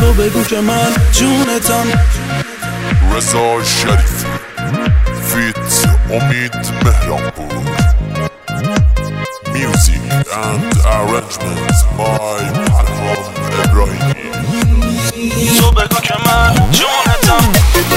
تو بگو که من جونتم. رضا شریفی فیت امید مهرانپور. Music and arrangements by فرهاد ابراهیمی. تو بگو که من جونتم.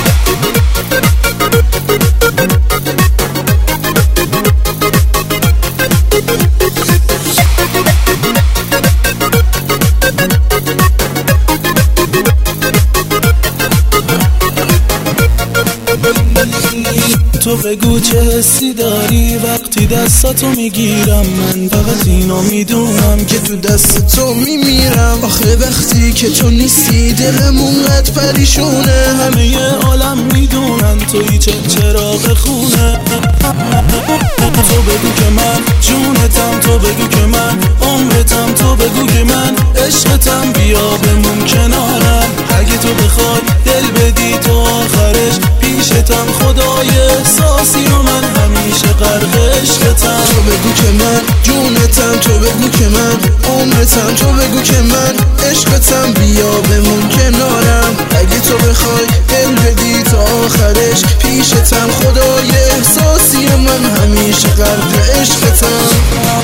تو بگو چه حسی داری وقتی دستاتو میگیرم. من فقط اینو میدونم که تو دست تو میمیرم. آخه وقتی که تو نیستی دلمون قد پریشونه. همه عالم میدونن توی چه چراغ خونه. تو بگو که من جونتم. تو بگو که من عمرتم. تو بگو که من عشقتم. بیا بمون کنارم. اگه تو بخوای دل بدی تو آخرش پیشتم. خدای احساسی و من همیشه غرق عشقتم. تو بگو که من جونتم. تو بگو که من عمرتم. تو بگو که من عشقتم. بیا بمون کنارم. اگه تو بخوای دل بدی تا آخرش پیشتم. خدای احساسی و من همیشه غرق عشقتم.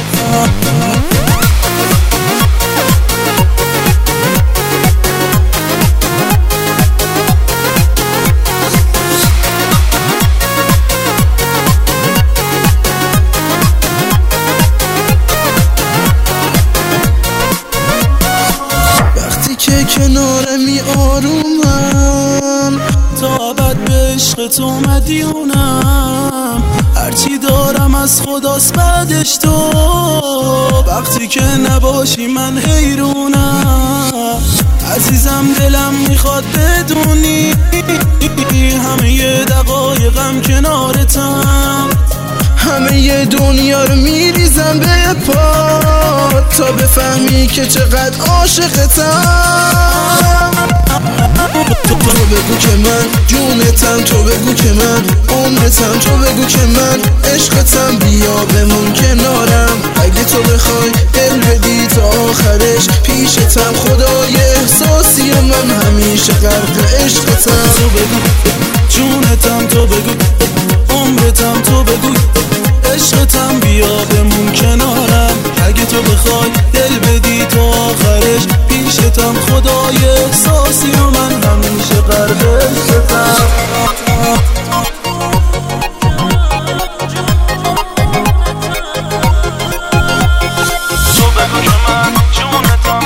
کنارمی آرومم تا ابد به عشق تو مدیونم. هرچی دارم از خداست بعدش تو. وقتی که نباشی من حیرونم. عزیزم دلم میخواد بدونی همه دقایقم کنارتم. همه دنیا رو میریزم به پا تا بفهمی که چقدر عاشقتم. تو بگو که من جونتم. تو بگو که من عمرتم. تو بگو که من عشقتم. بیا بمون کنارم. اگه تو بخوای دل بدی تا آخرش پیشتم. خدای احساسی و من همیشه غرق عشقتم. تو بگو جونتم. تو بگو عمرتم. تو بگو عشقتم. بیا بمون کنارم. اگه تو بخوای دل بدی تا آخرش پیشتم. خدای احساسی و من همیشه غرق عشقتم. تو بگو که من جونتم.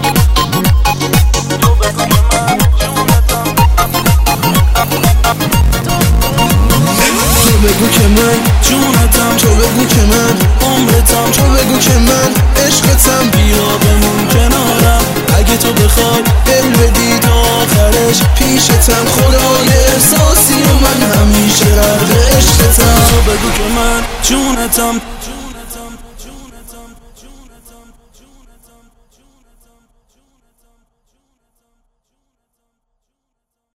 تو بگو که من جونتم. تو بگو که من جونتم. تو بگو که من عمرتم. تو بگو که من عشقتم. بیا بمون کنارم. اگه تو بخوای دل بدی تا آخرش پیشتم. خدای احساسی و من همیشه غرق عشقتم. تو بگو که من جونتم.